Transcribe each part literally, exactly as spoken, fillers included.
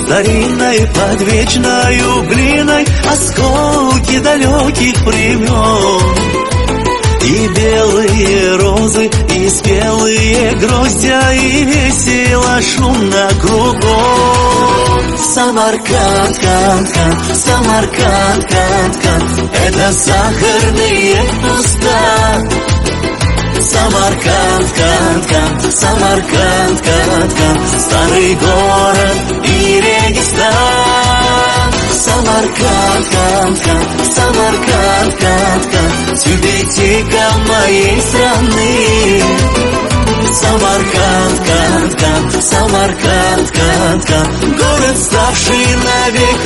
старинной подвечною глиной осколки далеких времен. И белые розы, и спелые гроздья, и весело, шумно кругом. Самарканд, Канд, Канд, Самарканд, Канд, Канд, это сахарные уста. Самарканд, Канд, Канд, Самарканд, Канд, Канд, старый город и Регистан. Самарканд, Канд, Канд, Самарканд, Канд, Канд, тюбетейка моей страны. Самарканд, Канд, Канд, Самарканд, Канд, Канд, город, ставший навек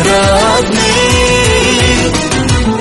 родным.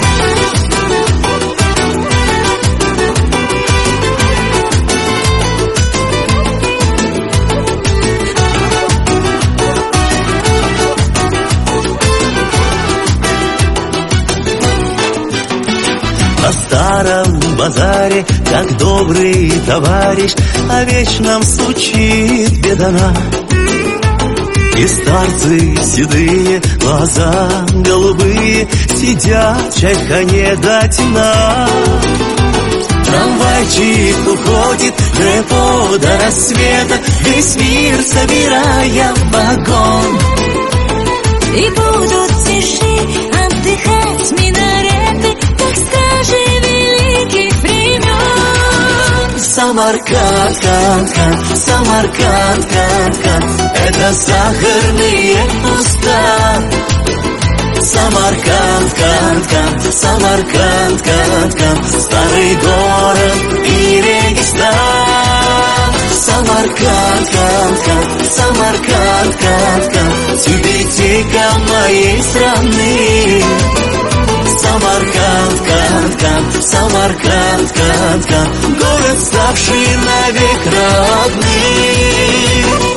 На старом базаре, как добрый товарищ, о вечном стучит бедана. И старцы седые, глаза голубые, сидят, чайхане до темна. Трамвайчик уходит в депо до рассвета, весь мир собирая в вагон. И будут тиши отдыхать минареты, как стражи великих времен. Самарканд, Канд, Канд, Самарканд, Канд, Канд, это сахарные уста. Самарканд, Канд, Канд, Самарканд, Канд, Канд, старый город и Регистан. Самарканд, Канд, Канд, Самарканд, Канд, Канд, тюбетейка моей страны. Самарканд, Канд, Канд, Самарканд, Канд, Канд, город, ставший навек родным.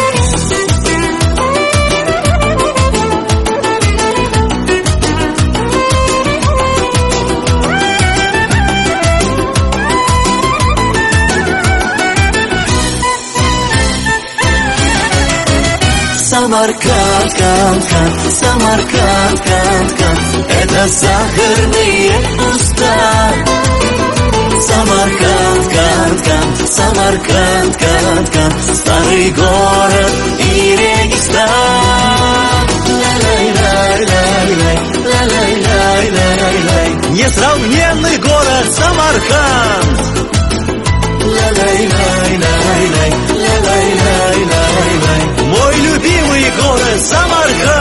Самарканд, Канд, Канд, Самарканд, Канд, Канд, это сахарные уста. Самарканд, Канд, Канд, Самарканд, Канд, Канд, старый город и Регистан. Несравненный город Самарканд. Мой любимый город Самарканд.